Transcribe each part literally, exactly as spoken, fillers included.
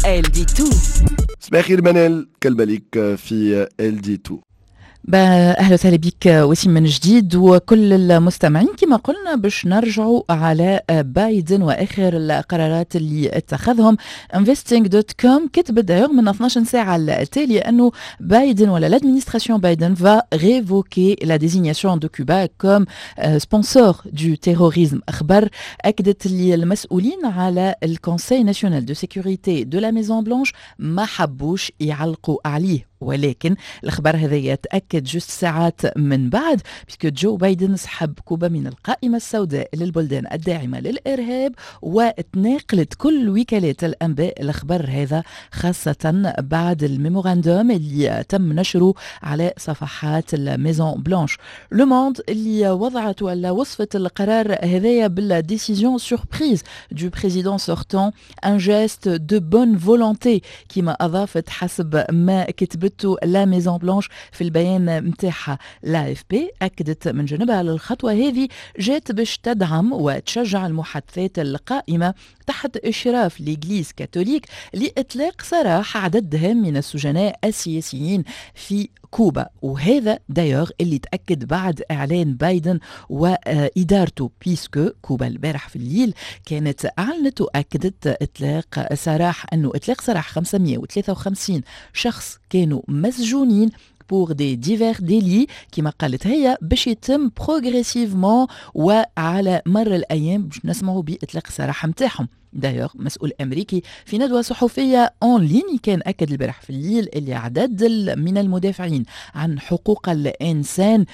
إل دي تو. صباح الخير منال، كالباليك في إل دي تو. اهلا وسهلا بك وسيم من جديد وكل المستمعين. كما قلنا باش نرجعوا على بايدن واخر القرارات اللي اتخذهم. انفستينغ دوت كوم كتبت دايوغ من اثناش ساعه التاليه انه بايدن ولا l'administration بايدن va révoquer la désignation de Cuba comme sponsor du terrorisme. اخبار اكدت لي المسؤولين على الكونسي ناسيونال دو سيكوريتي دو لا ميزون بلانش ما حبوش يعلقوا عليه، ولكن الأخبار هذا يتأكد جست ساعات من بعد بسكو جو بايدن سحب كوبا من القائمة السوداء للبلدان الداعمة للإرهاب، وتناقلت كل وكالات الأنباء الأخبار هذا، خاصة بعد الميموراندوم اللي تم نشره على صفحات الميزون بلانش. لو موند اللي وضعت ولا وصفت القرار هذايا بالديسيزيون سوربريز دو بريزيدون سورتون ان جيست دو بون فولونتي، كما أضافت حسب ما كتبت لا ميزون بلانش في البيان متاعها. لا اف بي اكدت من جانبها الخطوه هذه جات باش تدعم وتشجع المحادثات القائمه تحت اشراف لإغليز كاثوليك لاطلاق سراح عدد هام من السجناء السياسيين في كوبا، وهذا دايوغ اللي تأكد بعد إعلان بايدن وإدارته، بيسكو كوبا البارح في الليل كانت أعلنت وأكدت إطلاق سراح أنه إطلاق سراح خمسمية وثلاثة وخمسين شخص كانوا مسجونين pour des divers délits كما قالت هي، باش يتم بروغريسيفمون وعلى مر الأيام باش نسمعوا بإطلاق السراح متاعهم. دايوغ مسؤول أمريكي في ندوة صحفية أون لين كان أكد البارح في الليل اللي عدد من المدافعين عن حقوق الإنسان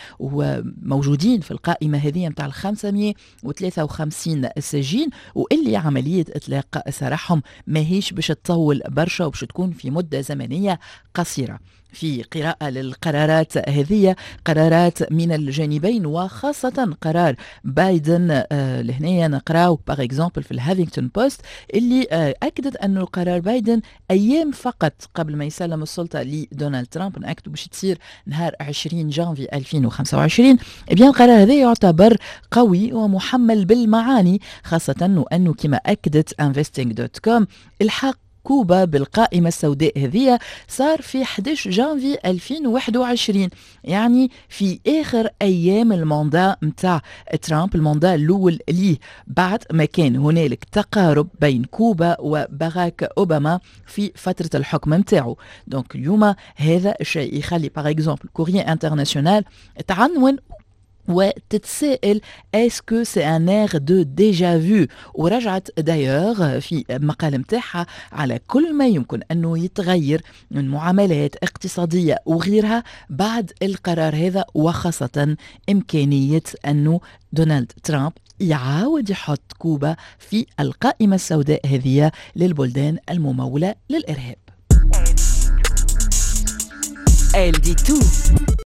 وموجودين في القائمة هذه متاع الخمسمية وثلاثة وخمسين سجين، واللي عملية إطلاق سراحهم ماهيش باش تطول برشا وباش تكون في مدة زمنية قصيرة. في قراءة للقرارات هذه، قرارات من الجانبين وخاصة قرار بايدن آه لهنا نقراو باغ اكزامبل في الهافينغتون بوست اللي آه أكدت أن القرار بايدن أيام فقط قبل ما يسلم السلطة لدونالد ترامب، نأكدوا باش تصير نهار عشرين جانفي ألفين وخمسة وعشرين. إبيان القرار هذا يعتبر قوي ومحمل بالمعاني، خاصة أنه كما أكدت انفستينغ دوت كوم الحق كوبا بالقائمة السوداء هذه صار في أحد عشر جانفي ألفين وواحد وعشرين، يعني في آخر أيام الماندا متاع ترامب، الماندا الأول ليه بعد ما كان هنالك تقارب بين كوبا وباراك أوباما في فترة الحكم متاعه. دونك اليوم هذا الشيء يخلي باغ اكزامبل كوريين انترناسيونال تعنون وتتسائل اسكو سي ان اير دو ديجا فيو، ورجعت دايوغ في مقال متاعها على كل ما يمكن انه يتغير من معاملات اقتصاديه وغيرها بعد القرار هذا، وخاصه امكانيه انه دونالد ترامب يعاود يحط كوبا في القائمه السوداء هذه للبلدان المموله للارهاب. إل دي تو.